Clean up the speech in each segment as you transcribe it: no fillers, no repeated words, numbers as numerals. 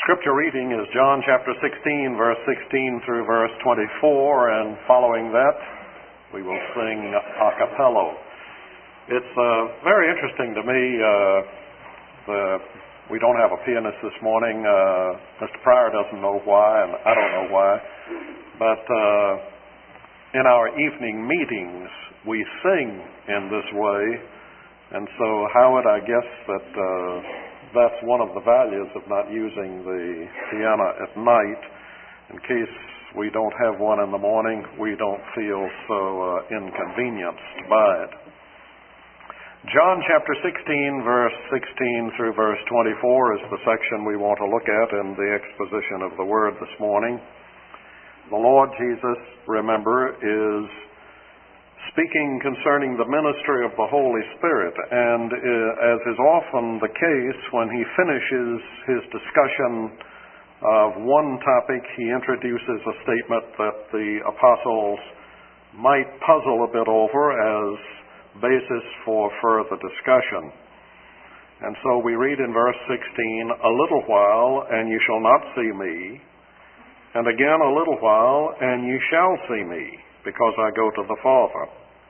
Scripture reading is John chapter 16, verse 16 through verse 24, and following that, we will sing a cappella. It's very interesting to me. We don't have a pianist this morning. Mr. Pryor doesn't know why, and I don't know why. But in our evening meetings, we sing in this way. And so, Howard, I guess that's one of the values of not using the piano at night. In case we don't have one in the morning, we don't feel so inconvenienced by it. John chapter 16, verse 16 through verse 24 is the section we want to look at in the exposition of the Word this morning. The Lord Jesus, remember, is speaking concerning the ministry of the Holy Spirit, and as is often the case, when he finishes his discussion of one topic, he introduces a statement that the apostles might puzzle a bit over as basis for further discussion. And so we read in verse 16, "A little while, and you shall not see me, and again a little while, and you shall see me, because I go to the Father."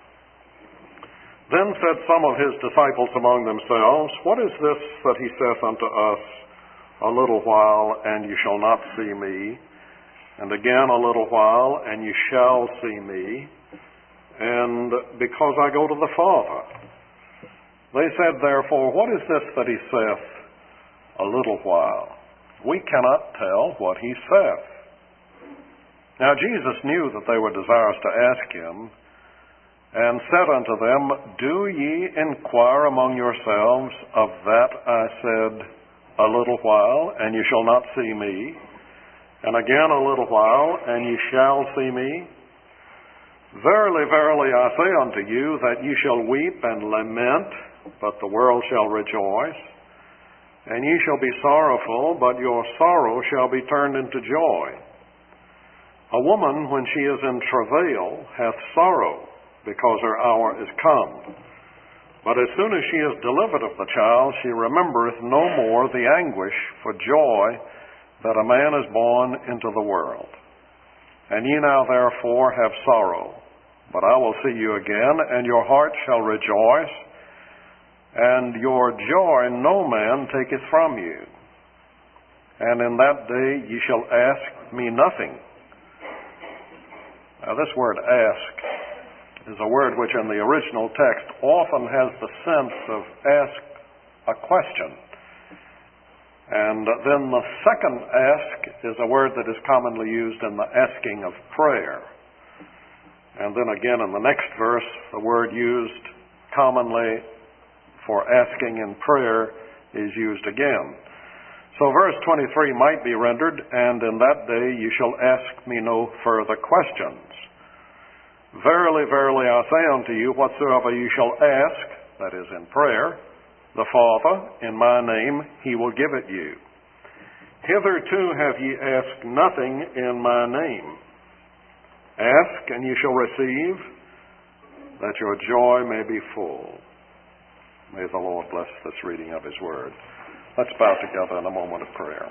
Then said some of his disciples among themselves, "What is this that he saith unto us, a little while, and you shall not see me, and again a little while, and you shall see me, and because I go to the Father?" They said, therefore, "What is this that he saith, a little while? We cannot tell what he saith." Now Jesus knew that they were desirous to ask him, and said unto them, "Do ye inquire among yourselves of that I said, a little while, and you shall not see me, and again a little while, and ye shall see me? Verily, verily, I say unto you, that ye shall weep and lament, but the world shall rejoice. And ye shall be sorrowful, but your sorrow shall be turned into joy. A woman, when she is in travail, hath sorrow, because her hour is come. But as soon as she is delivered of the child, she remembereth no more the anguish for joy that a man is born into the world. And ye now therefore have sorrow, but I will see you again, and your heart shall rejoice, and your joy no man taketh from you. And in that day ye shall ask me nothing." Now this word "ask" is a word which in the original text often has the sense of ask a question. And then the second "ask" is a word that is commonly used in the asking of prayer. And then again in the next verse, the word used commonly for asking in prayer is used again. So verse 23 might be rendered, "And in that day you shall ask me no further questions. Verily, verily, I say unto you, whatsoever you shall ask," that is in prayer, "the Father in my name, he will give it you. Hitherto have ye asked nothing in my name. Ask, and ye shall receive, that your joy may be full." May the Lord bless this reading of his word. Let's bow together in a moment of prayer.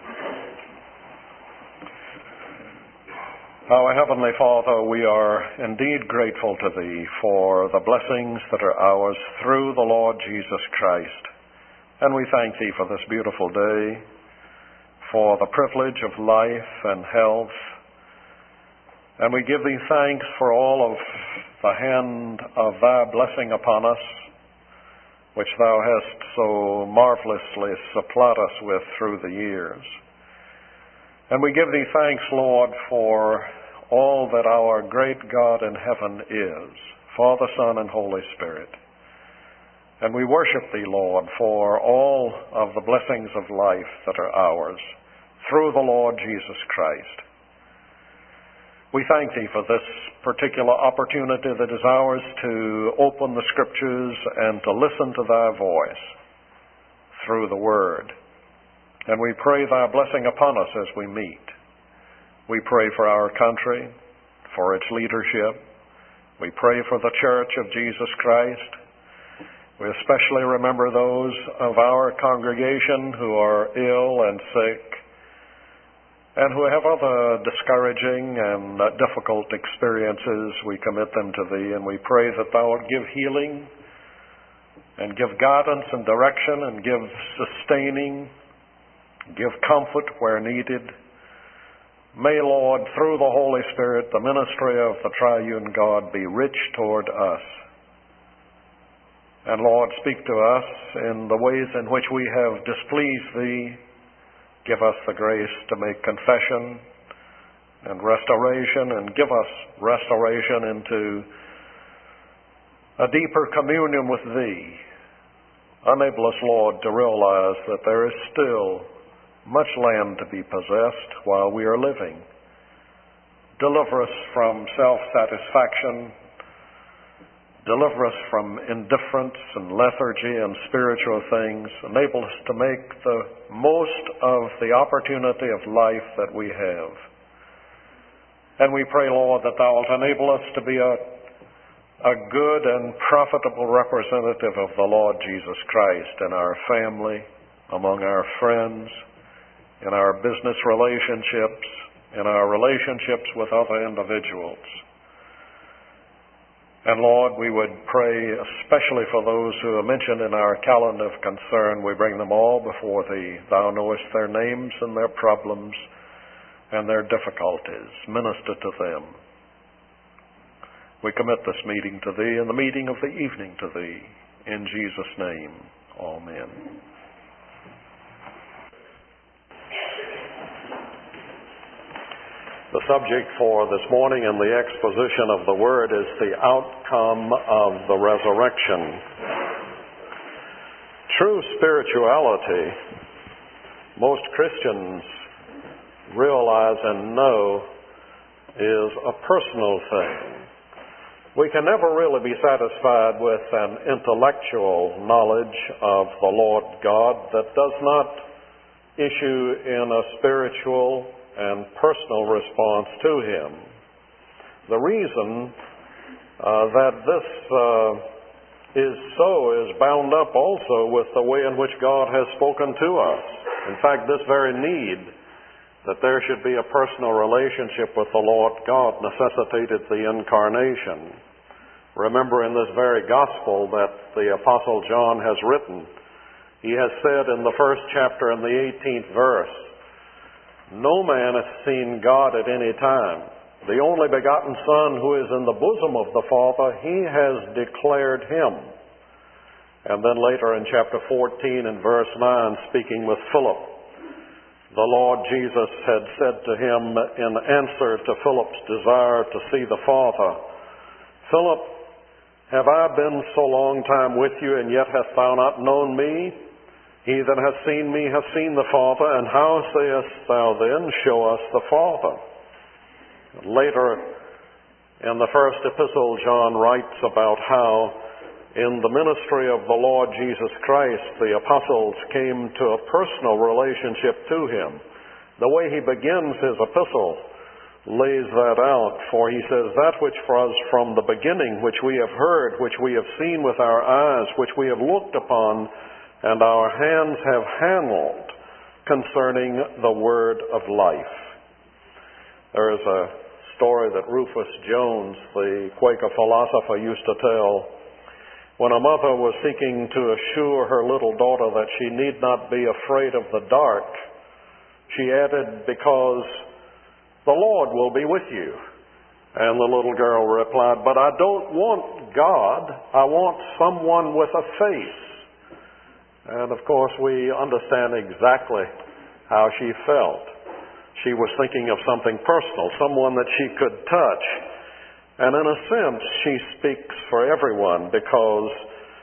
Our Heavenly Father, we are indeed grateful to Thee for the blessings that are ours through the Lord Jesus Christ. And we thank Thee for this beautiful day, for the privilege of life and health. And we give Thee thanks for all of the hand of Thy blessing upon us, which Thou hast so marvelously supplied us with through the years. And we give Thee thanks, Lord, for all that our great God in heaven is, Father, Son, and Holy Spirit. And we worship Thee, Lord, for all of the blessings of life that are ours through the Lord Jesus Christ. We thank Thee for this particular opportunity that is ours to open the Scriptures and to listen to Thy voice through the Word. And we pray Thy blessing upon us as we meet. We pray for our country, for its leadership. We pray for the Church of Jesus Christ. We especially remember those of our congregation who are ill and sick, And who have other discouraging and difficult experiences, we commit them to Thee, and we pray that Thou wilt give healing and give guidance and direction and give sustaining, give comfort where needed. May, Lord, through the Holy Spirit, the ministry of the triune God be rich toward us. And, Lord, speak to us in the ways in which we have displeased Thee. Give us the grace to make confession and restoration, and give us restoration into a deeper communion with Thee. Enable us, Lord, to realize that there is still much land to be possessed while we are living. Deliver us from self-satisfaction. Deliver us from indifference and lethargy and spiritual things. Enable us to make the most of the opportunity of life that we have. And we pray, Lord, that Thou wilt enable us to be a good and profitable representative of the Lord Jesus Christ in our family, among our friends, in our business relationships, in our relationships with other individuals. And Lord, we would pray especially for those who are mentioned in our calendar of concern. We bring them all before Thee. Thou knowest their names and their problems and their difficulties. Minister to them. We commit this meeting to Thee and the meeting of the evening to Thee. In Jesus' name, amen. The subject for this morning in the exposition of the Word is the outcome of the resurrection. True spirituality, most Christians realize and know, is a personal thing. We can never really be satisfied with an intellectual knowledge of the Lord God that does not issue in a spiritual and personal response to Him. The reason that this is so is bound up also with the way in which God has spoken to us. In fact, this very need that there should be a personal relationship with the Lord God necessitated the incarnation. Remember in this very gospel that the Apostle John has written, he has said in the first chapter in the 18th verse, "No man hath seen God at any time. The only begotten Son who is in the bosom of the Father, He has declared Him." And then later in chapter 14 and verse 9, speaking with Philip, the Lord Jesus had said to him in answer to Philip's desire to see the Father, "Philip, have I been so long time with you, and yet hast thou not known me? He that hath seen me hath seen the Father, and how sayest thou then, Show us the Father?" Later, in the first epistle, John writes about how in the ministry of the Lord Jesus Christ, the apostles came to a personal relationship to Him. The way he begins his epistle lays that out, for he says, "That which for us from the beginning, which we have heard, which we have seen with our eyes, which we have looked upon, and our hands have handled concerning the word of life." There is a story that Rufus Jones, the Quaker philosopher, used to tell. When a mother was seeking to assure her little daughter that she need not be afraid of the dark, she added, "Because the Lord will be with you." And the little girl replied, "But I don't want God, I want someone with a face." And of course we understand exactly how she felt. She was thinking of something personal, someone that she could touch. And in a sense, she speaks for everyone, because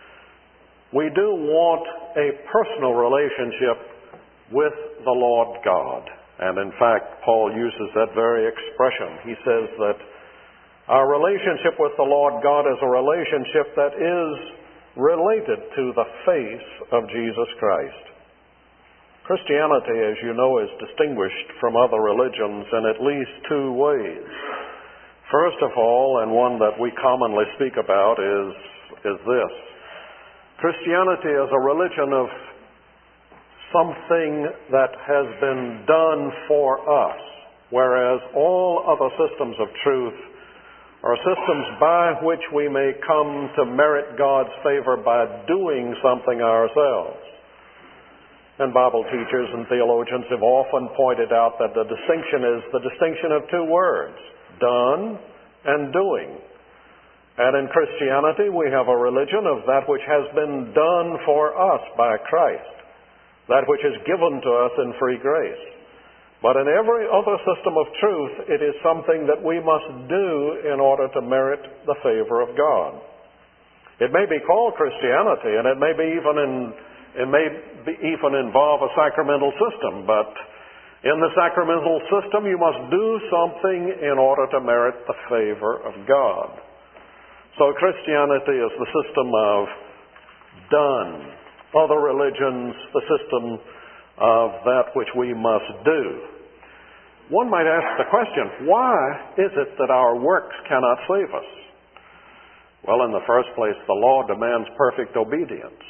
we do want a personal relationship with the Lord God. And in fact, Paul uses that very expression. He says that our relationship with the Lord God is a relationship that is related to the face of Jesus Christ. Christianity, as you know, is distinguished from other religions in at least two ways. First of all, and one that we commonly speak about, is this. Christianity is a religion of something that has been done for us, whereas all other systems of truth are systems by which we may come to merit God's favor by doing something ourselves. And Bible teachers and theologians have often pointed out that the distinction is the distinction of two words, done and doing. And in Christianity, we have a religion of that which has been done for us by Christ, that which is given to us in free grace. But in every other system of truth, it is something that we must do in order to merit the favor of God. It may be called Christianity, and it may even involve a sacramental system, but in the sacramental system, you must do something in order to merit the favor of God. So Christianity is the system of done. Other religions, the system of that which we must do. One might ask the question, why is it that our works cannot save us? Well, in the first place, the law demands perfect obedience.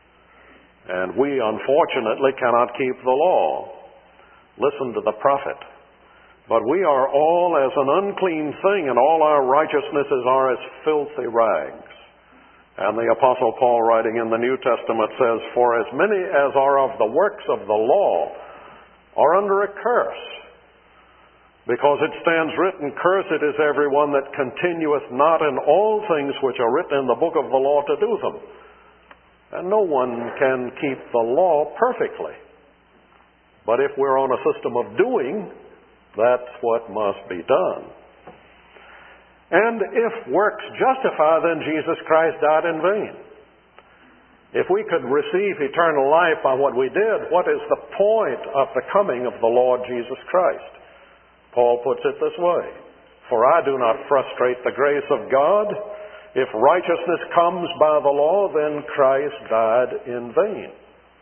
And we, unfortunately, cannot keep the law. Listen to the prophet. But we are all as an unclean thing, and all our righteousnesses are as filthy rags. And the Apostle Paul, writing in the New Testament, says, for as many as are of the works of the law are under a curse. Because it stands written, cursed is everyone that continueth not in all things which are written in the book of the law to do them. And no one can keep the law perfectly. But if we're on a system of doing, that's what must be done. And if works justify, then Jesus Christ died in vain. If we could receive eternal life by what we did, what is the point of the coming of the Lord Jesus Christ? Paul puts it this way, for I do not frustrate the grace of God. If righteousness comes by the law, then Christ died in vain.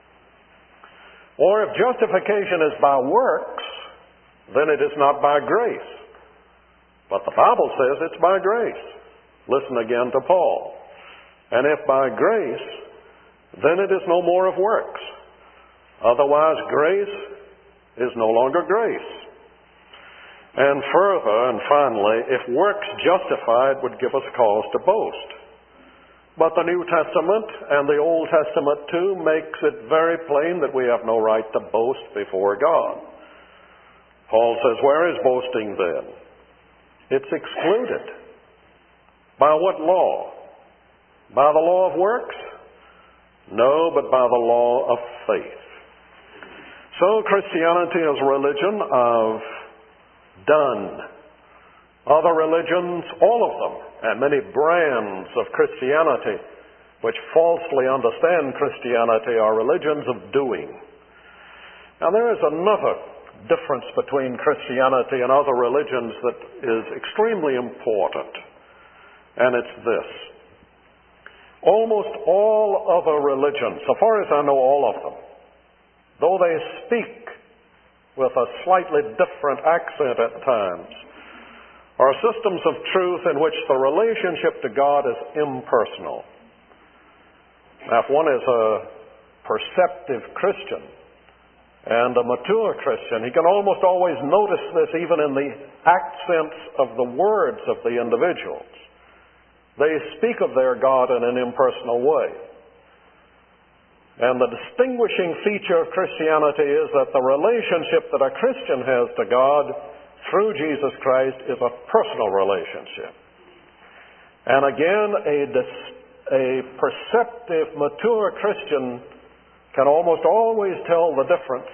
Or if justification is by works, then it is not by grace. But the Bible says it's by grace. Listen again to Paul. And if by grace, then it is no more of works. Otherwise, grace is no longer grace. And further and finally, if works justified would give us cause to boast. But the New Testament and the Old Testament too makes it very plain that we have no right to boast before God. Paul says, where is boasting then? It's excluded. By what law? By the law of works? No, but by the law of faith. So Christianity is a religion of done. Other religions, all of them, and many brands of Christianity, which falsely understand Christianity, are religions of doing. Now there is another difference between Christianity and other religions that is extremely important, and it's this. Almost all other religions, so far as I know all of them, though they speak with a slightly different accent at times, are systems of truth in which the relationship to God is impersonal. Now, if one is a perceptive Christian and a mature Christian, he can almost always notice this even in the accents of the words of the individuals. They speak of their God in an impersonal way. And the distinguishing feature of Christianity is that the relationship that a Christian has to God through Jesus Christ is a personal relationship. And again, a perceptive, mature Christian can almost always tell the difference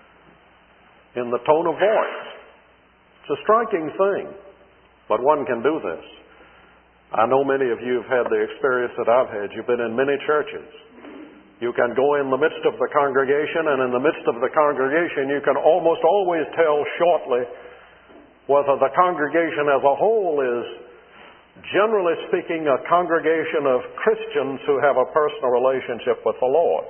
in the tone of voice. It's a striking thing, but one can do this. I know many of you have had the experience that I've had. You've been in many churches. You can go in the midst of the congregation, and in the midst of the congregation you can almost always tell shortly whether the congregation as a whole is, generally speaking, a congregation of Christians who have a personal relationship with the Lord.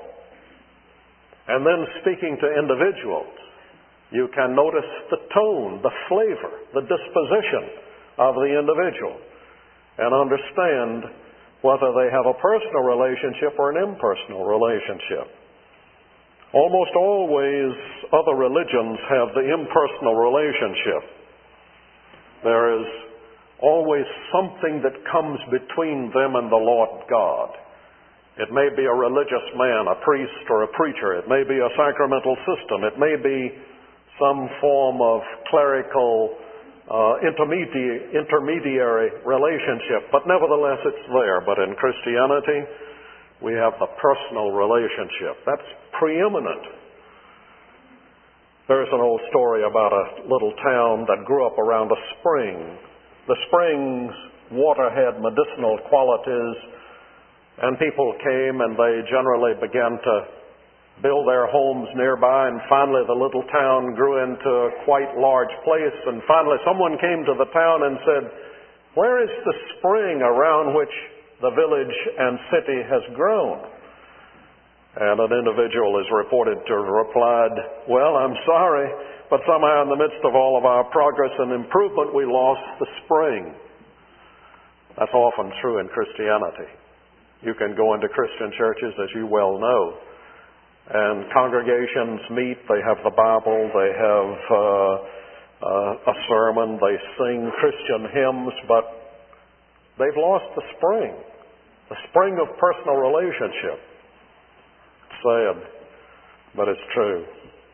And then speaking to individuals, you can notice the tone, the flavor, the disposition of the individual, and understand whether they have a personal relationship or an impersonal relationship. Almost always, other religions have the impersonal relationship. There is always something that comes between them and the Lord God. It may be a religious man, a priest or a preacher. It may be a sacramental system. It may be some form of clerical intermediary relationship. But nevertheless, it's there. But in Christianity, we have the personal relationship. That's preeminent. There's an old story about a little town that grew up around a spring. The spring's water had medicinal qualities, and people came and they generally began to build their homes nearby, and finally the little town grew into a quite large place, and finally someone came to the town and said, "Where is the spring around which the village and city has grown?" And an individual is reported to have replied, "Well, I'm sorry, but somehow in the midst of all of our progress and improvement, we lost the spring." That's often true in Christianity. You can go into Christian churches, as you well know, and congregations meet, they have the Bible, they have a sermon, they sing Christian hymns, but they've lost the spring of personal relationship. It's sad, but it's true.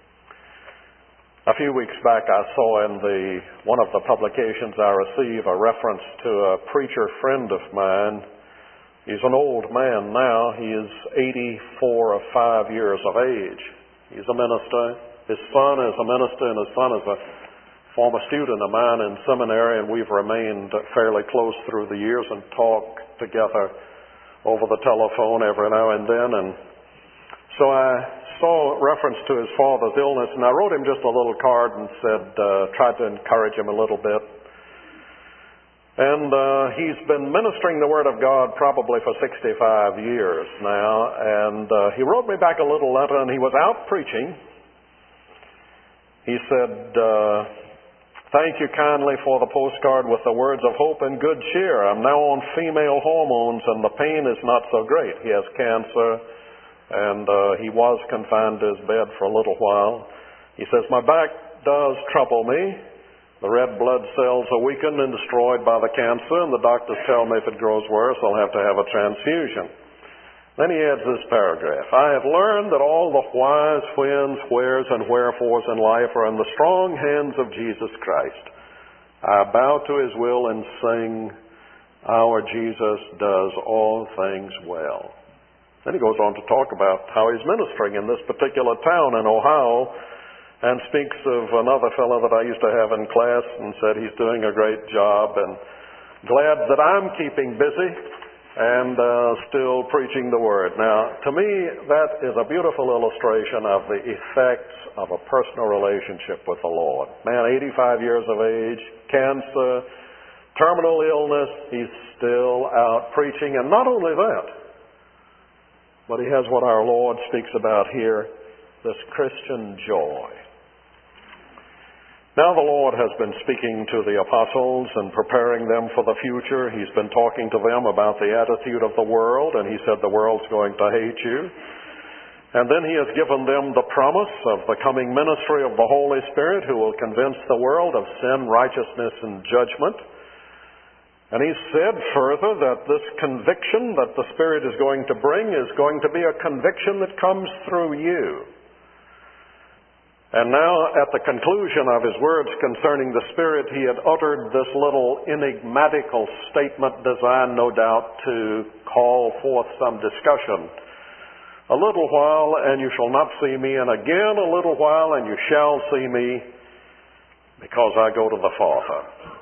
A few weeks back I saw in one of the publications I receive a reference to a preacher friend of mine. He's an old man now. He is 84 or 5 years of age. He's a minister. His son is a minister, and his son is a former student of mine in seminary, and we've remained fairly close through the years and talk together over the telephone every now and then. And so I saw reference to his father's illness, and I wrote him just a little card and said, tried to encourage him a little bit. And he's been ministering the Word of God probably for 65 years now, and he wrote me back a little letter, and he was out preaching. He said, "Thank you kindly for the postcard with the words of hope and good cheer. I'm now on female hormones, and the pain is not so great." He has cancer, and he was confined to his bed for a little while. He says, "My back does trouble me. The red blood cells are weakened and destroyed by the cancer, and the doctors tell me if it grows worse, I'll have to have a transfusion." Then he adds this paragraph, "I have learned that all the whys, whens, wheres, and wherefores in life are in the strong hands of Jesus Christ. I bow to His will and sing, our Jesus does all things well." Then he goes on to talk about how he's ministering in this particular town in Ohio, and speaks of another fellow that I used to have in class and said he's doing a great job, and glad that I'm keeping busy and still preaching the Word. Now, to me, that is a beautiful illustration of the effects of a personal relationship with the Lord. Man, 85 years of age, cancer, terminal illness, he's still out preaching. And not only that, but he has what our Lord speaks about here, this Christian joy. Now the Lord has been speaking to the apostles and preparing them for the future. He's been talking to them about the attitude of the world, and He said the world's going to hate you. And then He has given them the promise of the coming ministry of the Holy Spirit, who will convince the world of sin, righteousness, and judgment. And He said further that this conviction that the Spirit is going to bring is going to be a conviction that comes through you. And now, at the conclusion of His words concerning the Spirit, He had uttered this little enigmatical statement designed, no doubt, to call forth some discussion. "A little while, and you shall not see me, and again a little while, and you shall see me, because I go to the Father."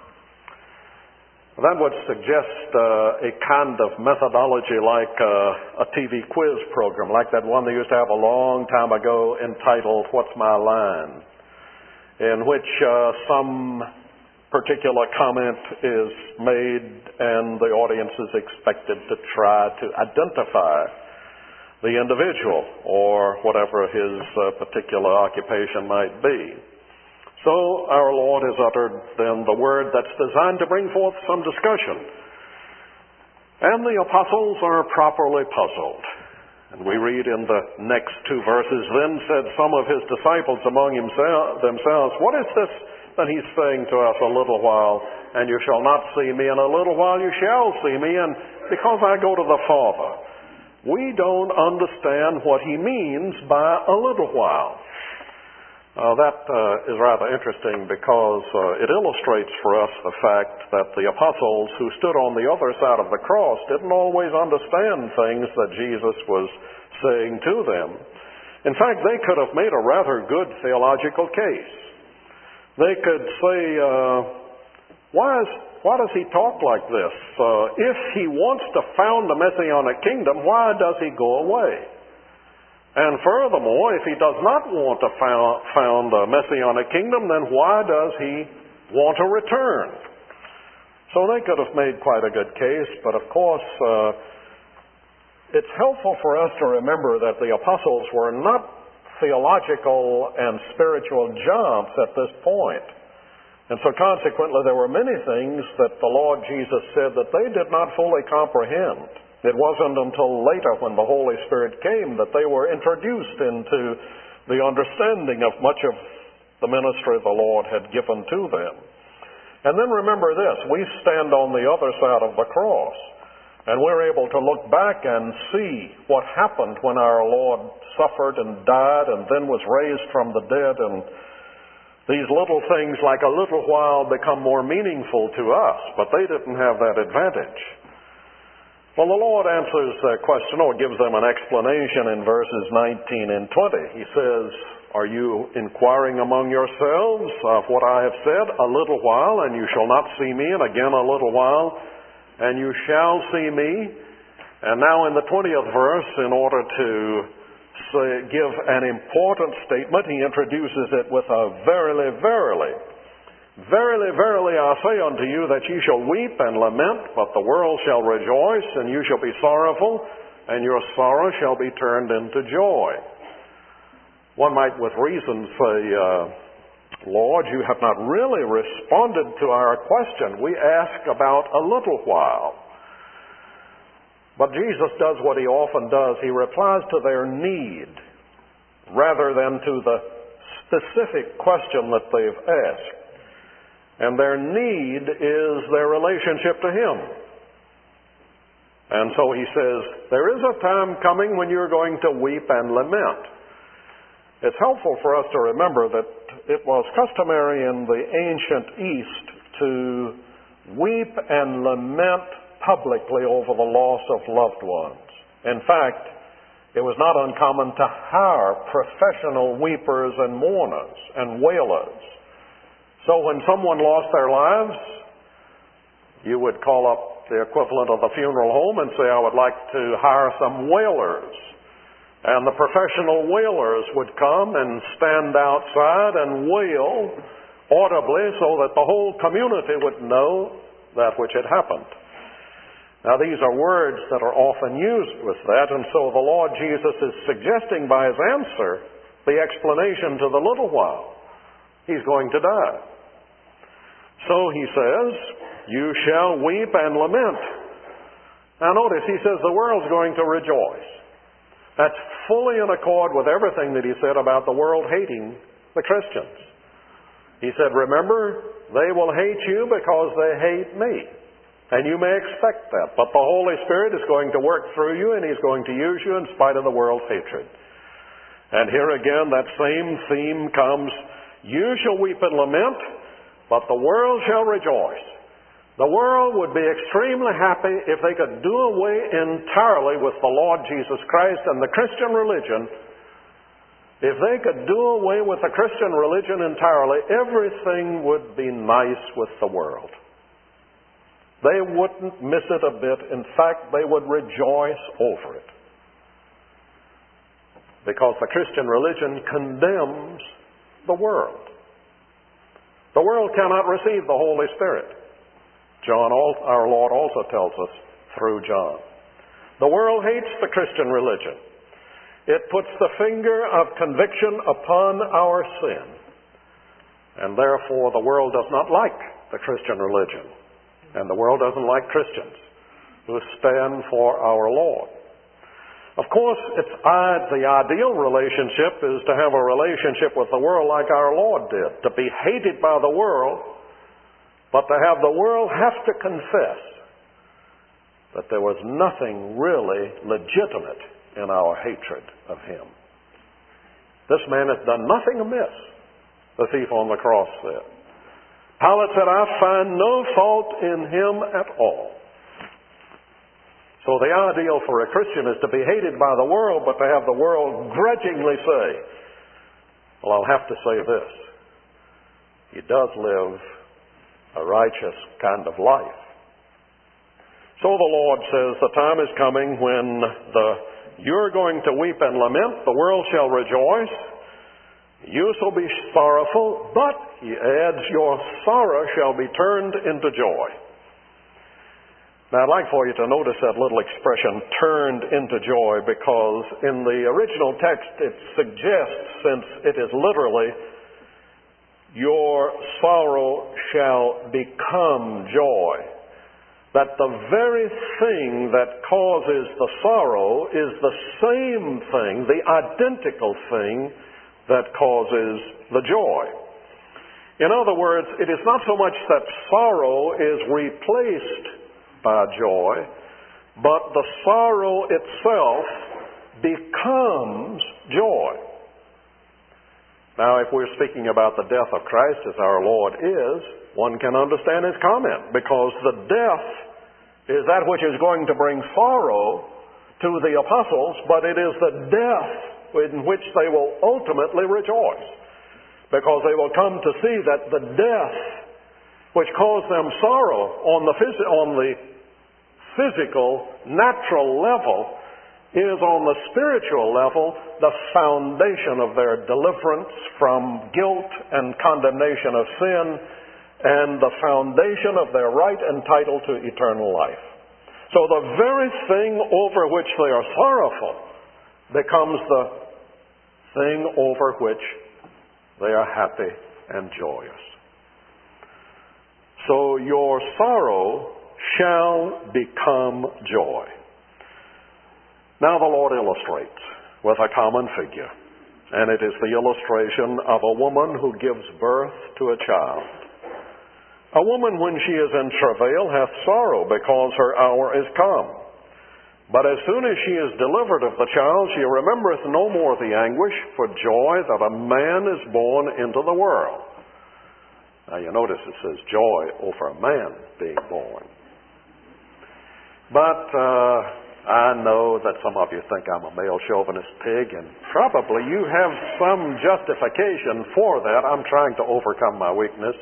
That would suggest a kind of methodology like a TV quiz program, like that one they used to have a long time ago entitled "What's My Line?", in which some particular comment is made and the audience is expected to try to identify the individual or whatever his particular occupation might be. So our Lord has uttered then the word that's designed to bring forth some discussion. And the apostles are properly puzzled. And we read in the next two verses, then said some of his disciples among themselves, what is this that he's saying to us, a little while, and you shall not see me, and a little while you shall see me, and because I go to the Father. We don't understand what he means by a little while. That is rather interesting because it illustrates for us the fact that the apostles who stood on the other side of the cross didn't always understand things that Jesus was saying to them. In fact, they could have made a rather good theological case. They could say, why does he talk like this? If he wants to found a Messianic kingdom, why does he go away? And furthermore, if he does not want to found a Messianic kingdom, then why does he want to return? So they could have made quite a good case, but of course, it's helpful for us to remember that the apostles were not theological and spiritual giants at this point. And so consequently, there were many things that the Lord Jesus said that they did not fully comprehend. It wasn't until later when the Holy Spirit came that they were introduced into the understanding of much of the ministry the Lord had given to them. And then remember this, we stand on the other side of the cross, and we're able to look back and see what happened when our Lord suffered and died and then was raised from the dead, and these little things like a little while become more meaningful to us, but they didn't have that advantage. Well, the Lord answers their question, or gives them an explanation in verses 19 and 20. He says, are you inquiring among yourselves of what I have said? A little while, and you shall not see me, and again a little while, and you shall see me. And now in the 20th verse, in order to give an important statement, he introduces it with a verily, verily. Verily, verily, I say unto you that ye shall weep and lament, but the world shall rejoice, and you shall be sorrowful, and your sorrow shall be turned into joy. One might with reason say, Lord, you have not really responded to our question. We ask about a little while. But Jesus does what he often does. He replies to their need rather than to the specific question that they've asked. And their need is their relationship to him. And so he says, there is a time coming when you're going to weep and lament. It's helpful for us to remember that it was customary in the ancient East to weep and lament publicly over the loss of loved ones. In fact, it was not uncommon to hire professional weepers and mourners and wailers. So when someone lost their lives, you would call up the equivalent of the funeral home and say, I would like to hire some wailers. And the professional wailers would come and stand outside and wail audibly so that the whole community would know that which had happened. Now these are words that are often used with that, and so the Lord Jesus is suggesting by his answer the explanation to the little while. He's going to die. So he says, you shall weep and lament. Now notice, he says the world's going to rejoice. That's fully in accord with everything that he said about the world hating the Christians. He said, remember, they will hate you because they hate me. And you may expect that. But the Holy Spirit is going to work through you, and he's going to use you in spite of the world's hatred. And here again, that same theme comes, you shall weep and lament, but the world shall rejoice. The world would be extremely happy if they could do away entirely with the Lord Jesus Christ and the Christian religion. If they could do away with the Christian religion entirely, everything would be nice with the world. They wouldn't miss it a bit. In fact, they would rejoice over it. Because the Christian religion condemns the world. The world cannot receive the Holy Spirit. Our Lord also tells us through John. The world hates the Christian religion. It puts the finger of conviction upon our sin. And therefore the world does not like the Christian religion. And the world doesn't like Christians who stand for our Lord. Of course, the ideal relationship is to have a relationship with the world like our Lord did, to be hated by the world, but to have the world have to confess that there was nothing really legitimate in our hatred of Him. This man has done nothing amiss, the thief on the cross said. Pilate said, I find no fault in Him at all. So the ideal for a Christian is to be hated by the world, but to have the world grudgingly say, well, I'll have to say this. He does live a righteous kind of life. So the Lord says, the time is coming when you're going to weep and lament, the world shall rejoice, you shall be sorrowful, but, he adds, your sorrow shall be turned into joy. Now, I'd like for you to notice that little expression, turned into joy, because in the original text it suggests, since it is literally, your sorrow shall become joy, that the very thing that causes the sorrow is the same thing, the identical thing, that causes the joy. In other words, it is not so much that sorrow is replaced by joy, but the sorrow itself becomes joy. Now, if we're speaking about the death of Christ as our Lord is, one can understand his comment, because the death is that which is going to bring sorrow to the apostles, but it is the death in which they will ultimately rejoice, because they will come to see that the death which caused them sorrow on the physical, natural level is on the spiritual level the foundation of their deliverance from guilt and condemnation of sin, and the foundation of their right and title to eternal life. So the very thing over which they are sorrowful becomes the thing over which they are happy and joyous. So your sorrow shall become joy. Now the Lord illustrates with a common figure, and it is the illustration of a woman who gives birth to a child. A woman, when she is in travail, hath sorrow, because her hour is come. But as soon as she is delivered of the child, she remembereth no more the anguish for joy that a man is born into the world. Now you notice it says joy over a man being born. But I know that some of you think I'm a male chauvinist pig, and probably you have some justification for that. I'm trying to overcome my weakness.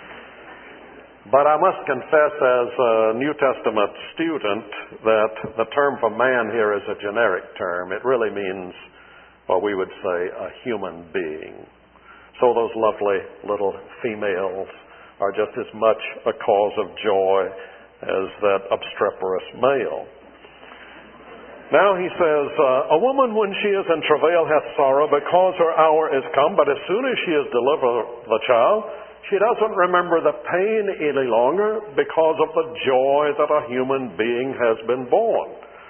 But I must confess, as a New Testament student, that the term for man here is a generic term. It really means what we would say a human being. So those lovely little females are just as much a cause of joy as that obstreperous male. Now he says, a woman when she is in travail hath sorrow, because her hour is come, but as soon as she is delivered the child, she doesn't remember the pain any longer, because of the joy that a human being has been born.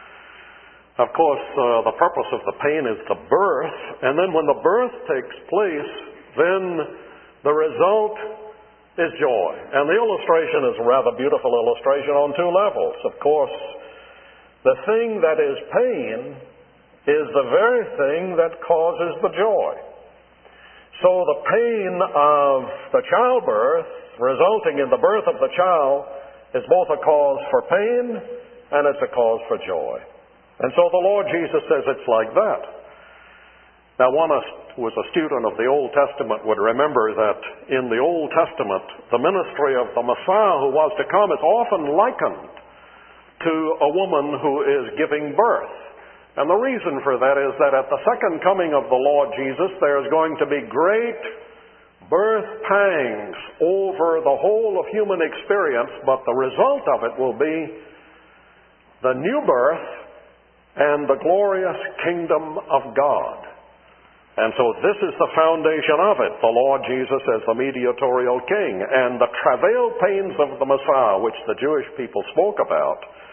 Of course, the purpose of the pain is the birth, and then when the birth takes place, then the result is joy. And the illustration is a rather beautiful illustration on two levels. Of course, the thing that is pain is the very thing that causes the joy. So the pain of the childbirth, resulting in the birth of the child, is both a cause for pain and it's a cause for joy. And so the Lord Jesus says it's like that. Now, one who was a student of the Old Testament would remember that in the Old Testament, the ministry of the Messiah who was to come is often likened to a woman who is giving birth. And the reason for that is that at the second coming of the Lord Jesus, there is going to be great birth pangs over the whole of human experience, but the result of it will be the new birth and the glorious kingdom of God. And so this is the foundation of it, the Lord Jesus as the mediatorial king, and the travail pains of the Messiah, which the Jewish people spoke about,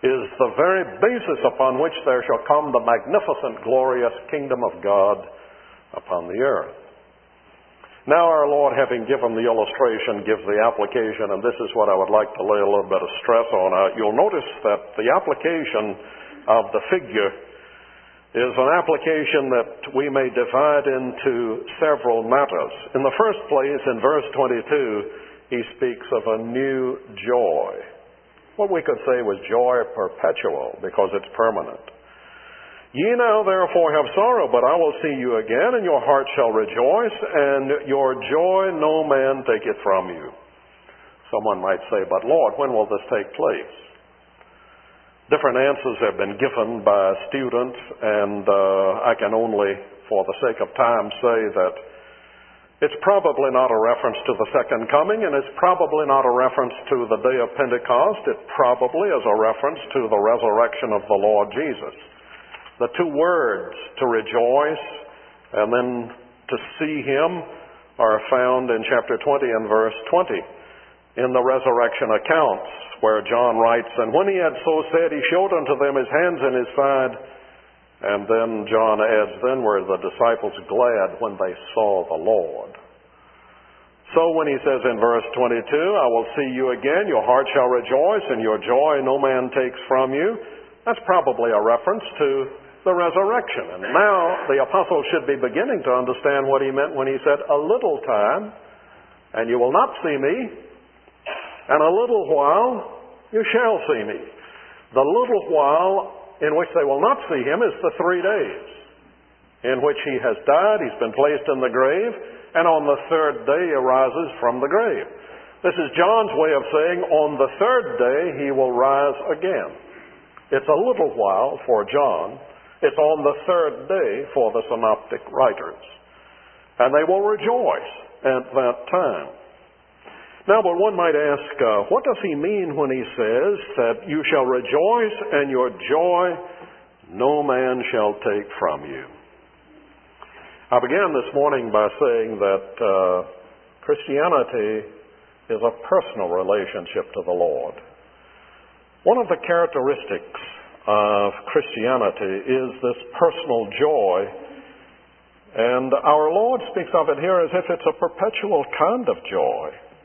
is the very basis upon which there shall come the magnificent, glorious kingdom of God upon the earth. Now our Lord, having given the illustration, gives the application, and this is what I would like to lay a little bit of stress on. You'll notice that the application of the figure is an application that we may divide into several matters. In the first place, in verse 22, he speaks of a new joy. What we could say was joy perpetual, because it's permanent. Ye now therefore have sorrow, but I will see you again, and your heart shall rejoice, and your joy no man taketh from you. Someone might say, but Lord, when will this take place? Different answers have been given by students, and I can only, for the sake of time, say that it's probably not a reference to the second coming, and it's probably not a reference to the day of Pentecost. It probably is a reference to the resurrection of the Lord Jesus. The two words, to rejoice and then to see Him, are found in chapter 20 and verse 20 in the resurrection accounts, where John writes, and when he had so said, he showed unto them his hands and his side. And then John adds, then were the disciples glad when they saw the Lord. So when he says in verse 22, I will see you again, your heart shall rejoice, and your joy no man takes from you, that's probably a reference to the resurrection. And now the apostle should be beginning to understand what he meant when he said, a little time, and you will not see me, and a little while you shall see me. The little while in which they will not see him is the 3 days in which he has died, he's been placed in the grave, and on the third day he arises from the grave. This is John's way of saying on the third day he will rise again. It's a little while for John. It's on the third day for the synoptic writers. And they will rejoice at that time. Now, but one might ask, what does he mean when he says that you shall rejoice and your joy no man shall take from you? I began this morning by saying that Christianity is a personal relationship to the Lord. One of the characteristics of Christianity is this personal joy, and our Lord speaks of it here as if it's a perpetual kind of joy.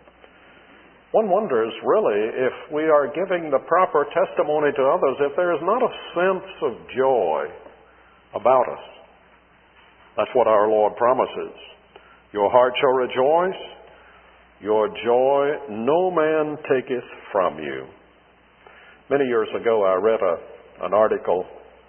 One wonders, really, if we are giving the proper testimony to others, if there is not a sense of joy about us. That's what our Lord promises. Your heart shall rejoice, your joy no man taketh from you. Many years ago, I read an article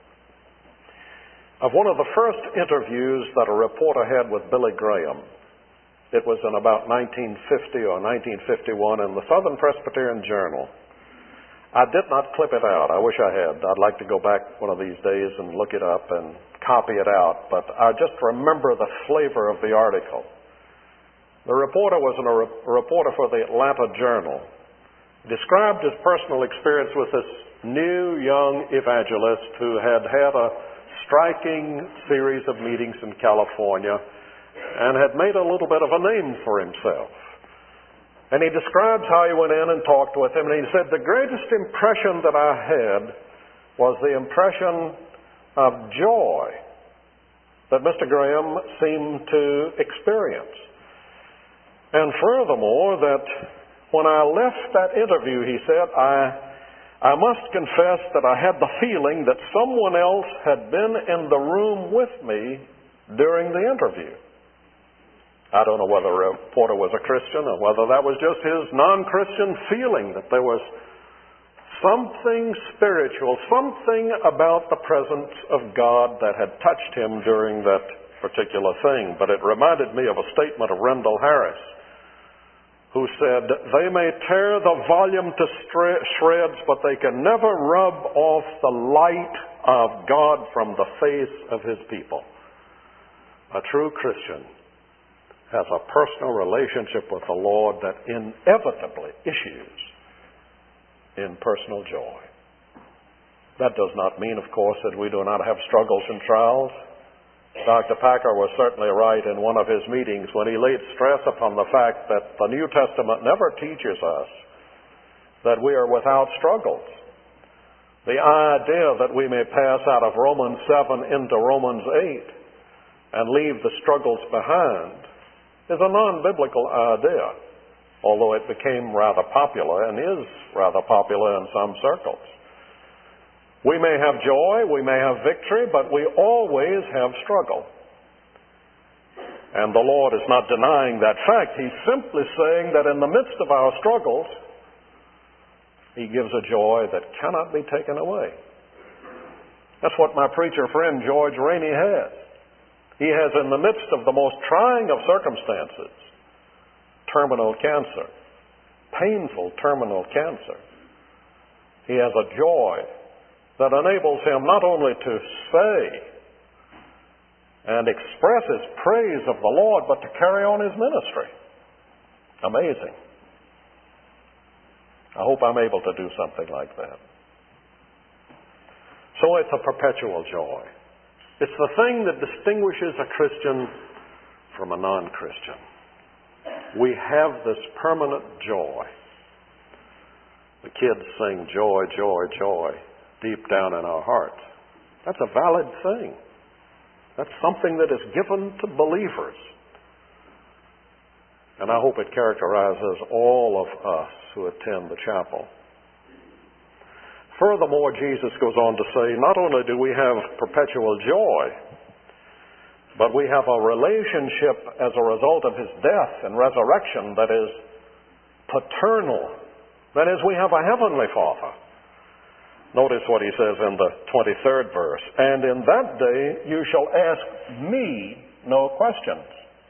of one of the first interviews that a reporter had with Billy Graham. It was in about 1950 or 1951 in the Southern Presbyterian Journal. I did not clip it out. I wish I had. I'd like to go back one of these days and look it up and copy it out, but I just remember the flavor of the article. The reporter was a reporter for the Atlanta Journal. He described his personal experience with this new young evangelist who had had a striking series of meetings in California and had made a little bit of a name for himself. And he describes how he went in and talked with him, and he said, the greatest impression that I had was the impression of joy that Mr. Graham seemed to experience. And furthermore, that when I left that interview, he said, I must confess that I had the feeling that someone else had been in the room with me during the interview. I don't know whether a reporter was a Christian or whether that was just his non-Christian feeling that there was something spiritual, something about the presence of God that had touched him during that particular thing. But it reminded me of a statement of Rendell Harris, who said, they may tear the volume to shreds, but they can never rub off the light of God from the face of his people. A true Christian has a personal relationship with the Lord that inevitably issues in personal joy. That does not mean, of course, that we do not have struggles and trials. Dr. Packer was certainly right in one of his meetings when he laid stress upon the fact that the New Testament never teaches us that we are without struggles. The idea that we may pass out of Romans 7 into Romans 8 and leave the struggles behind is a non-biblical idea, although it became rather popular and is rather popular in some circles. We may have joy, we may have victory, but we always have struggle. And the Lord is not denying that fact. He's simply saying that in the midst of our struggles, He gives a joy that cannot be taken away. That's what my preacher friend George Rainey has. He has, in the midst of the most trying of circumstances, terminal cancer, painful terminal cancer. He has a joy that enables him not only to say and express his praise of the Lord, but to carry on his ministry. Amazing. I hope I'm able to do something like that. So it's a perpetual joy. It's the thing that distinguishes a Christian from a non-Christian. We have this permanent joy. The kids sing joy, joy, joy deep down in our hearts. That's a valid thing. That's something that is given to believers. And I hope it characterizes all of us who attend the chapel. Furthermore, Jesus goes on to say, not only do we have perpetual joy, but we have a relationship as a result of His death and resurrection that is paternal. That is, we have a heavenly Father. Notice what He says in the 23rd verse. And in that day you shall ask me no questions.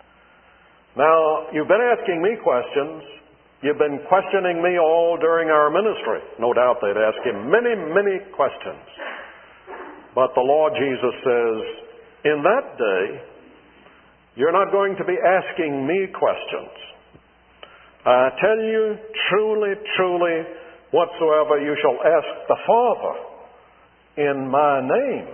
Now, you've been asking me questions. You've been questioning me all during our ministry. No doubt they'd ask Him many, many questions. But the Lord Jesus says, in that day, you're not going to be asking me questions. I tell you, truly, truly, whatsoever you shall ask the Father in my name,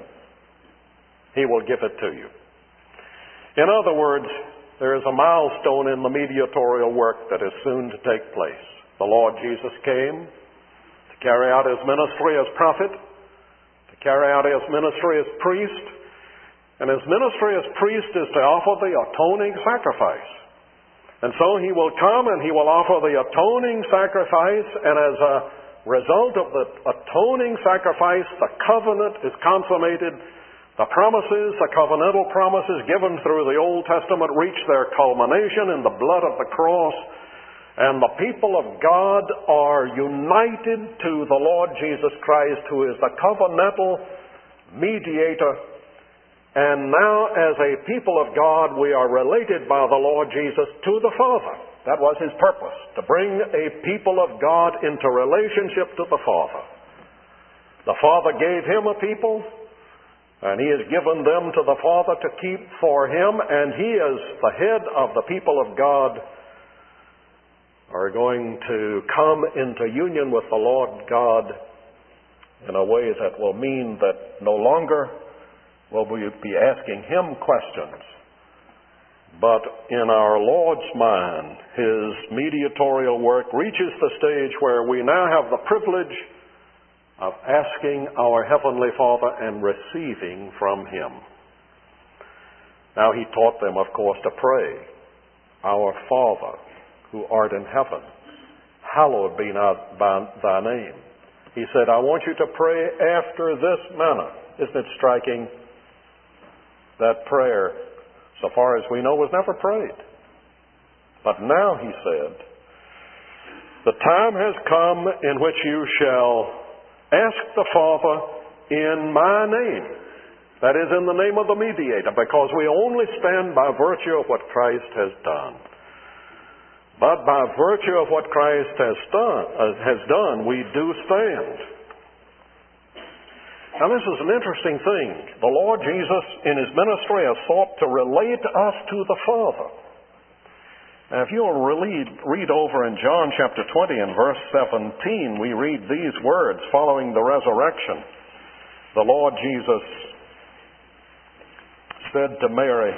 He will give it to you. In other words, there is a milestone in the mediatorial work that is soon to take place. The Lord Jesus came to carry out His ministry as prophet, to carry out His ministry as priest, and His ministry as priest is to offer the atoning sacrifice. And so He will come and He will offer the atoning sacrifice, and as a result of the atoning sacrifice, the covenant is consummated. The promises, the covenantal promises given through the Old Testament reach their culmination in the blood of the cross, and the people of God are united to the Lord Jesus Christ, who is the covenantal mediator. And now, as a people of God, we are related by the Lord Jesus to the Father. That was His purpose, to bring a people of God into relationship to the Father. The Father gave Him a people, and He has given them to the Father to keep for Him, and He, as the head of the people of God, are going to come into union with the Lord God in a way that will mean that no longer will we be asking Him questions, but in our Lord's mind, His mediatorial work reaches the stage where we now have the privilege of asking our Heavenly Father and receiving from Him. Now, He taught them, of course, to pray, Our Father, who art in heaven, hallowed be thy name. He said, I want you to pray after this manner. Isn't it striking? That prayer, so far as we know, was never prayed. But now, He said, the time has come in which you shall ask the Father in my name. That is, in the name of the mediator, because we only stand by virtue of what Christ has done. But by virtue of what Christ has done, we do stand. Now, this is an interesting thing. The Lord Jesus, in His ministry, has sought to relate us to the Father. Now, if you'll read over in John chapter 20 and verse 17, we read these words following the resurrection. The Lord Jesus said to Mary,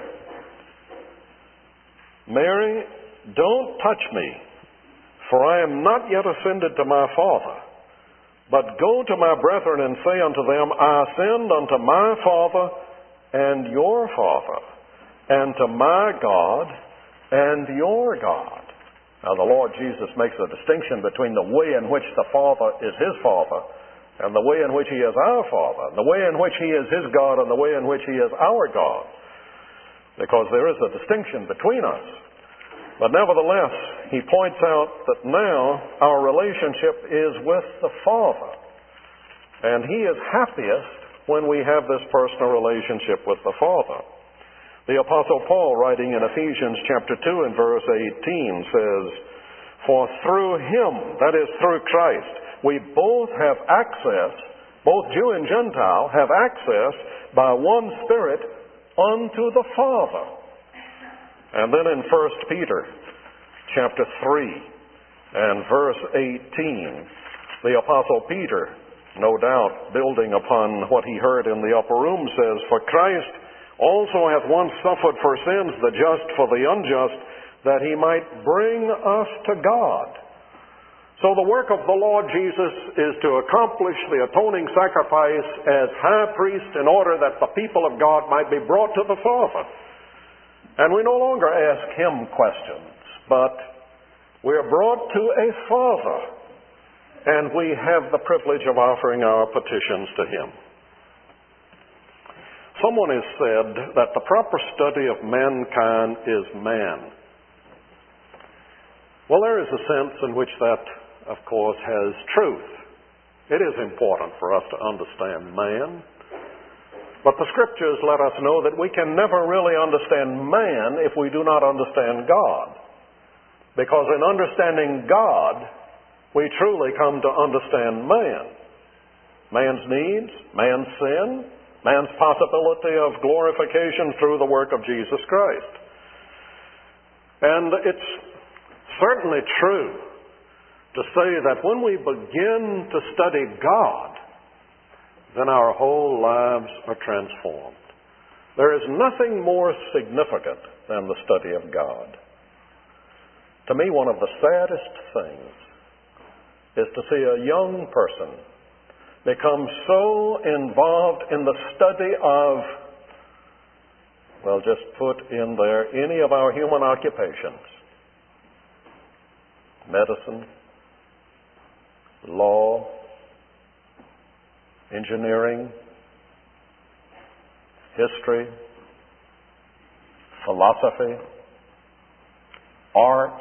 Mary, don't touch me, for I am not yet ascended to my Father. But go to my brethren and say unto them, I ascend unto my Father and your Father, and to my God and your God. Now the Lord Jesus makes a distinction between the way in which the Father is his Father and the way in which he is our Father, and the way in which he is his God and the way in which he is our God. Because there is a distinction between us. But nevertheless, he points out that now our relationship is with the Father. And he is happiest when we have this personal relationship with the Father. The Apostle Paul, writing in Ephesians chapter 2 and verse 18, says, For through him, that is through Christ, we both have access, both Jew and Gentile have access by one Spirit unto the Father. And then in 1 Peter chapter 3 and verse 18, the Apostle Peter, no doubt building upon what he heard in the upper room, says, For Christ also hath once suffered for sins, the just for the unjust, that he might bring us to God. So the work of the Lord Jesus is to accomplish the atoning sacrifice as high priest in order that the people of God might be brought to the Father. And we no longer ask him questions, but we are brought to a Father, and we have the privilege of offering our petitions to him. Someone has said that the proper study of mankind is man. Well, there is a sense in which that, of course, has truth. It is important for us to understand man. But the Scriptures let us know that we can never really understand man if we do not understand God. Because in understanding God, we truly come to understand man. Man's needs, man's sin, man's possibility of glorification through the work of Jesus Christ. And it's certainly true to say that when we begin to study God, then our whole lives are transformed. There is nothing more significant than the study of God. To me, one of the saddest things is to see a young person become so involved in the study of, well, just put in there any of our human occupations. Medicine, law, engineering, history, philosophy, art.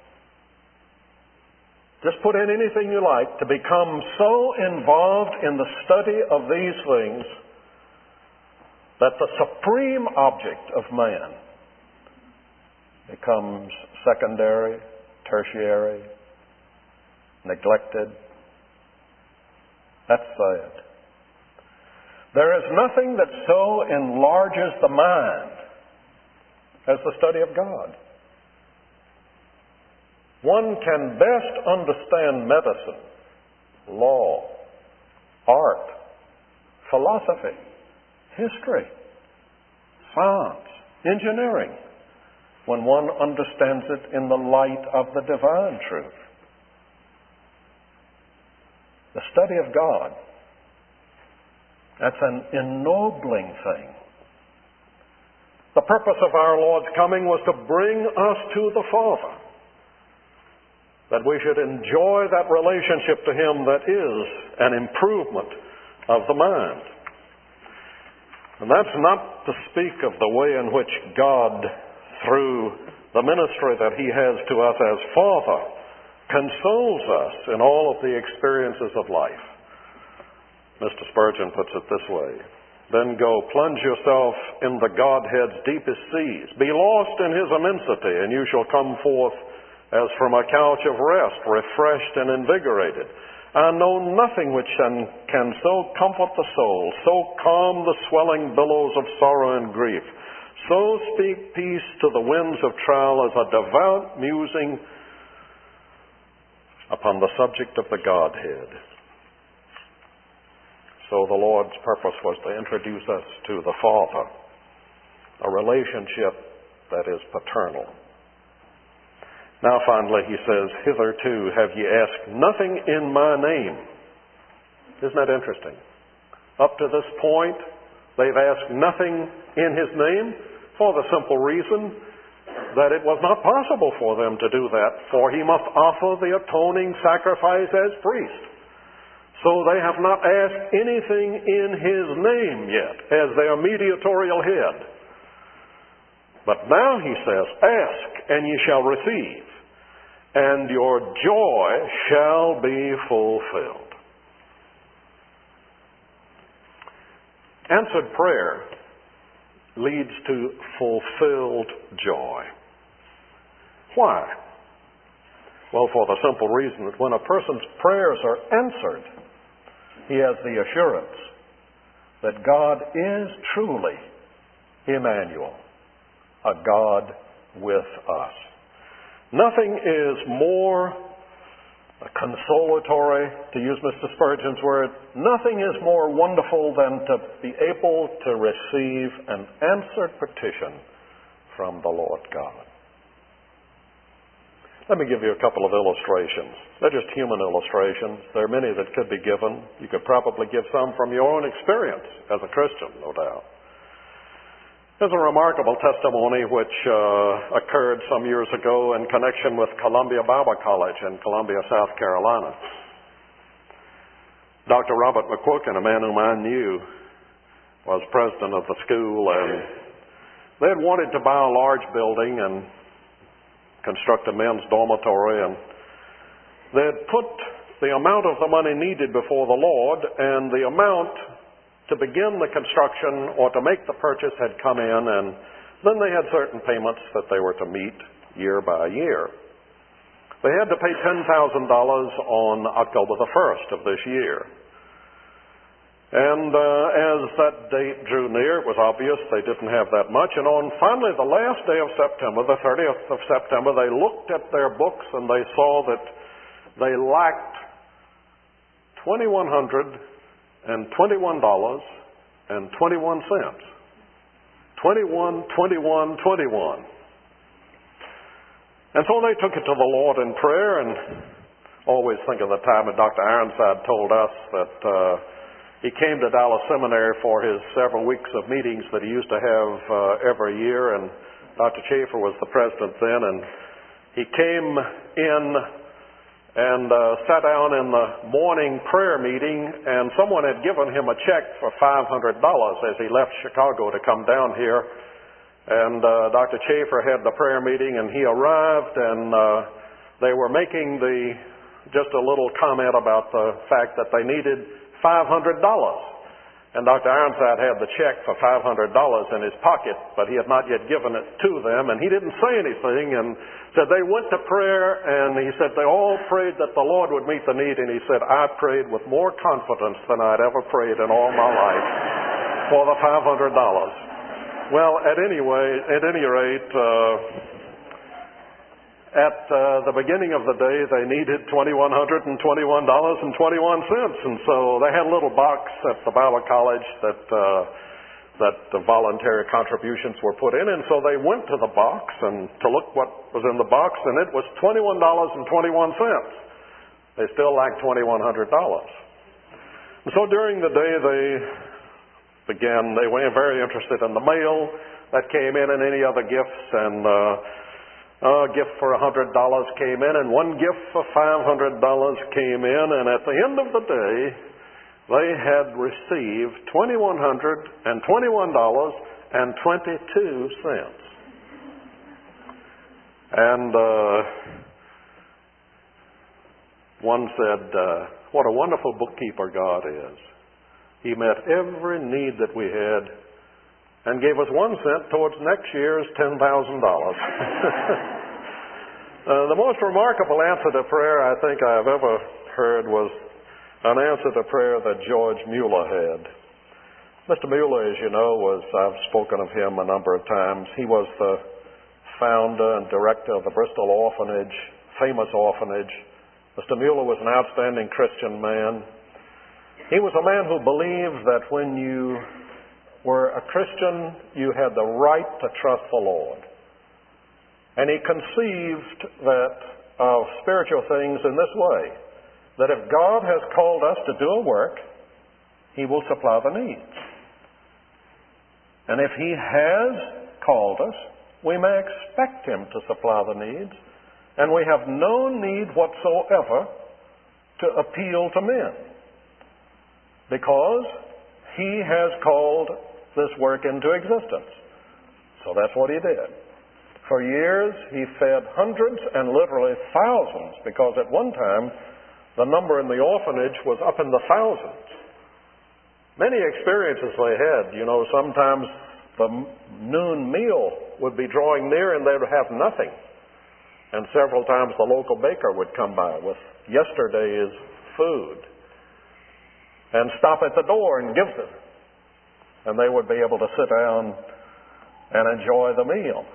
Just put in anything you like, to become so involved in the study of these things that the supreme object of man becomes secondary, tertiary, neglected. That's sad. There is nothing that so enlarges the mind as the study of God. One can best understand medicine, law, art, philosophy, history, science, engineering, when one understands it in the light of the divine truth. The study of God, that's an ennobling thing. The purpose of our Lord's coming was to bring us to the Father, that we should enjoy that relationship to him that is an improvement of the mind. And that's not to speak of the way in which God, through the ministry that he has to us as Father, consoles us in all of the experiences of life. Mr. Spurgeon puts it this way: Then go plunge yourself in the Godhead's deepest seas. Be lost in his immensity, and you shall come forth as from a couch of rest, refreshed and invigorated. I know nothing which can so comfort the soul, so calm the swelling billows of sorrow and grief, so speak peace to the winds of trial as a devout musing upon the subject of the Godhead. So the Lord's purpose was to introduce us to the Father, a relationship that is paternal. Now finally he says, Hitherto have ye asked nothing in my name. Isn't that interesting? Up to this point, they've asked nothing in His name for the simple reason that it was not possible for them to do that, for He must offer the atoning sacrifice as priest. So they have not asked anything in His name yet as their mediatorial head. But now He says, ask and ye shall receive, and your joy shall be fulfilled. Answered prayer leads to fulfilled joy. Why? Well, for the simple reason that when a person's prayers are answered, he has the assurance that God is truly Emmanuel, a God with us. Nothing is more consolatory, to use Mr. Spurgeon's word, nothing is more wonderful than to be able to receive an answered petition from the Lord God. Let me give you a couple of illustrations. They're just human illustrations. There are many that could be given. You could probably give some from your own experience as a Christian, no doubt. There's a remarkable testimony which occurred some years ago in connection with Columbia Bible College in Columbia, South Carolina. Dr. Robert McQuilkin, a man whom I knew, was president of the school, and they had wanted to buy a large building and construct a men's dormitory, and they had put the amount of the money needed before the Lord, and the amount to begin the construction or to make the purchase had come in, and then they had certain payments that they were to meet year by year. They had to pay $10,000 on October the 1st of this year. And as that date drew near, it was obvious they didn't have that much. And on finally the last day of September, the 30th of September, they looked at their books and they saw that they lacked $2,121.21. $21.21. And so they took it to the Lord in prayer, and always think of the time that Dr. Ironside told us that he came to Dallas Seminary for his several weeks of meetings that he used to have every year, and Dr. Chafer was the president then, and he came in and sat down in the morning prayer meeting, and someone had given him a check for $500 as he left Chicago to come down here. And Dr. Chafer had the prayer meeting, and he arrived, and they were making just a little comment about the fact that they needed $500. And Dr. Ironside had the check for $500 in his pocket, but he had not yet given it to them, and he didn't say anything, and said they went to prayer, and he said they all prayed that the Lord would meet the need, and he said, I prayed with more confidence than I'd ever prayed in all my life for the $500. Well, at any rate, at the beginning of the day, they needed $2,121.21, and so they had a little box at the Bible College that the voluntary contributions were put in, and so they went to the box and to look what was in the box, and it was $21.21. They still lacked $2,100. And so during the day, they were very interested in the mail that came in and any other gifts, and a gift for $100 came in, and one gift for $500 came in, and at the end of the day, they had received $2,121.22. And one said, what a wonderful bookkeeper God is. He met every need that we had and gave us 1 cent towards next year's $10,000. The most remarkable answer to prayer I think I've ever heard was an answer to prayer that George Mueller had. Mr. Mueller, as you know, I've spoken of him a number of times. He was the founder and director of the Bristol Orphanage, famous orphanage. Mr. Mueller was an outstanding Christian man. He was a man who believed that when you were a Christian, you had the right to trust the Lord. And he conceived of spiritual things in this way. that if God has called us to do a work, He will supply the needs. And if He has called us, we may expect Him to supply the needs, and we have no need whatsoever to appeal to men, because He has called this work into existence. So that's what He did. For years, He fed hundreds and literally thousands, because at one time, the number in the orphanage was up in the thousands. Many experiences they had. Sometimes the noon meal would be drawing near and they would have nothing. And several times the local baker would come by with yesterday's food and stop at the door and give them. And they would be able to sit down and enjoy the meal.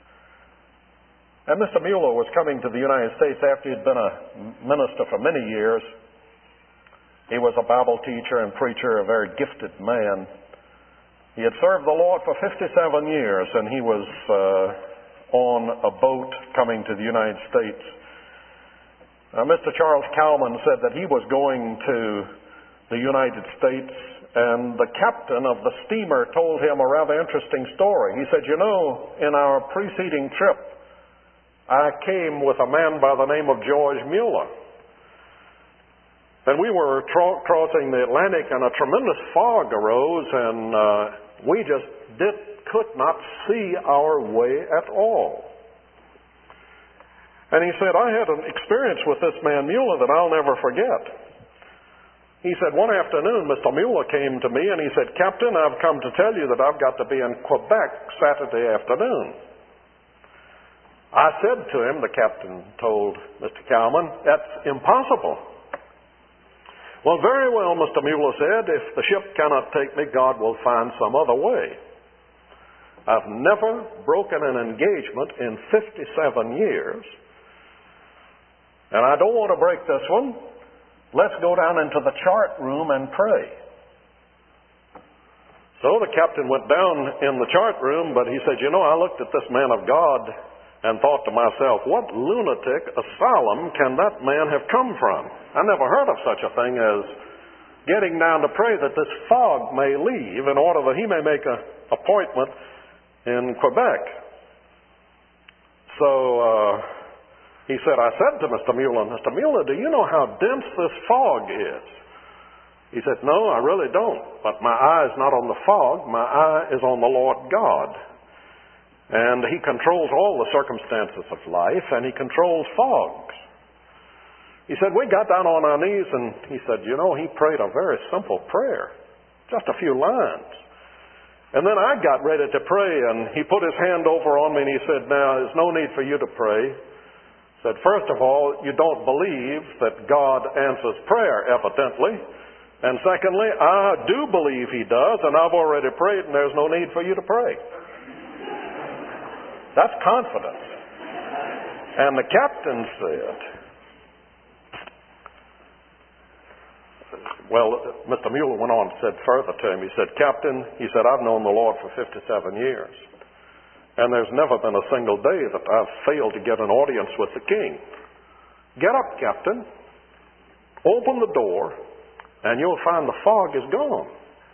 And Mr. Mueller was coming to the United States after he'd been a minister for many years. He was a Bible teacher and preacher, a very gifted man. He had served the Lord for 57 years, and he was on a boat coming to the United States. Mr. Charles Cowman said that he was going to the United States, and the captain of the steamer told him a rather interesting story. He said, in our preceding trip, I came with a man by the name of George Mueller. And we were crossing the Atlantic, and a tremendous fog arose, and we just could not see our way at all. And he said, I had an experience with this man Mueller that I'll never forget. He said, one afternoon, Mr. Mueller came to me, and he said, Captain, I've come to tell you that I've got to be in Quebec Saturday afternoon. I said to him, the captain told Mr. Cowman, that's impossible. Well, very well, Mr. Mueller said, if the ship cannot take me, God will find some other way. I've never broken an engagement in 57 years, and I don't want to break this one. Let's go down into the chart room and pray. So the captain went down in the chart room, but he said, I looked at this man of God and thought to myself, what lunatic asylum can that man have come from? I never heard of such a thing as getting down to pray that this fog may leave in order that he may make an appointment in Quebec. So he said, I said to Mr. Mueller, do you know how dense this fog is? He said, no, I really don't. But my eye is not on the fog. My eye is on the Lord God. And He controls all the circumstances of life, and He controls fogs. He said, we got down on our knees, and he said, he prayed a very simple prayer. Just a few lines. And then I got ready to pray, and he put his hand over on me, and he said, now, there's no need for you to pray. He said, first of all, you don't believe that God answers prayer, evidently. And secondly, I do believe He does, and I've already prayed, and there's no need for you to pray. That's confidence. And the captain said, Mr. Mueller went on and said further to him, he said, Captain, I've known the Lord for 57 years, and there's never been a single day that I've failed to get an audience with the king. Get up, Captain, open the door, and you'll find the fog is gone.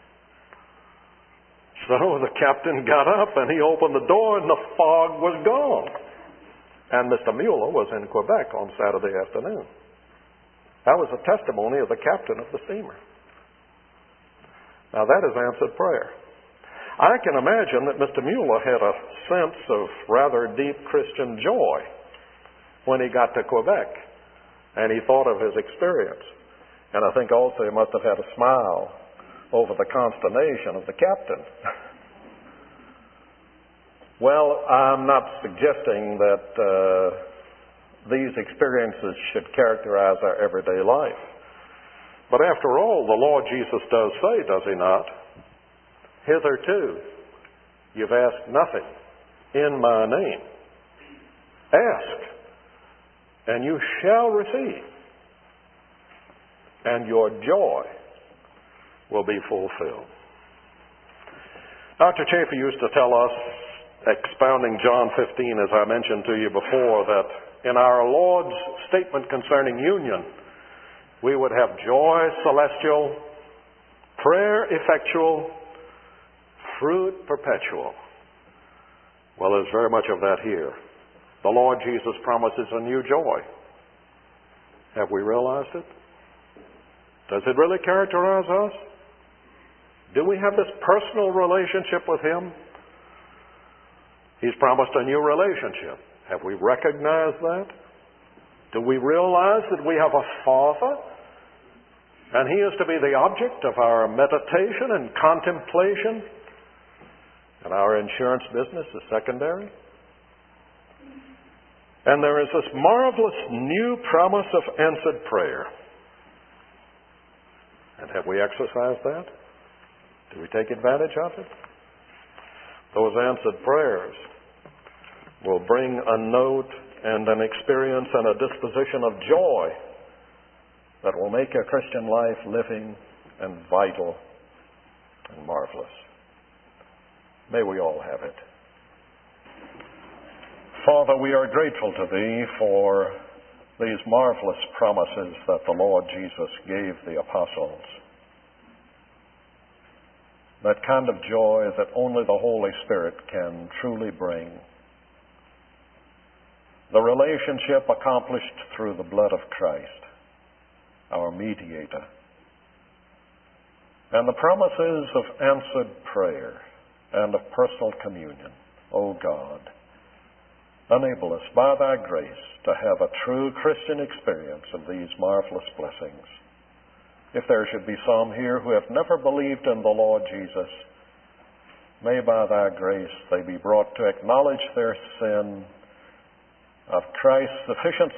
So the captain got up and he opened the door and the fog was gone. And Mr. Mueller was in Quebec on Saturday afternoon. That was a testimony of the captain of the steamer. Now that is answered prayer. I can imagine that Mr. Mueller had a sense of rather deep Christian joy when he got to Quebec and he thought of his experience. And I think also he must have had a smile over the consternation of the captain. Well, I'm not suggesting that these experiences should characterize our everyday life. But after all, the Lord Jesus does say, does He not? Hitherto, you've asked nothing in my name. Ask, and you shall receive, and your joy will be fulfilled. Dr. Chafer used to tell us, expounding John 15, as I mentioned to you before, that in our Lord's statement concerning union, We would have joy celestial, prayer effectual, fruit perpetual. Well, there's very much of that here. The Lord Jesus promises a new joy. Have we realized it? Does it really characterize us? Do we have this personal relationship with Him? He's promised a new relationship. Have we recognized that? Do we realize that we have a Father? And He is to be the object of our meditation and contemplation? And our insurance business is secondary? And there is this marvelous new promise of answered prayer. And have we exercised that? Do we take advantage of it? Those answered prayers will bring a note and an experience and a disposition of joy that will make your Christian life living and vital and marvelous. May we all have it. Father, we are grateful to Thee for these marvelous promises that the Lord Jesus gave the apostles. That kind of joy that only the Holy Spirit can truly bring. The relationship accomplished through the blood of Christ, our mediator. And the promises of answered prayer and of personal communion. O God, enable us by Thy grace to have a true Christian experience of these marvelous blessings. If there should be some here who have never believed in the Lord Jesus, may by Thy grace they be brought to acknowledge their sin, of Christ's sufficient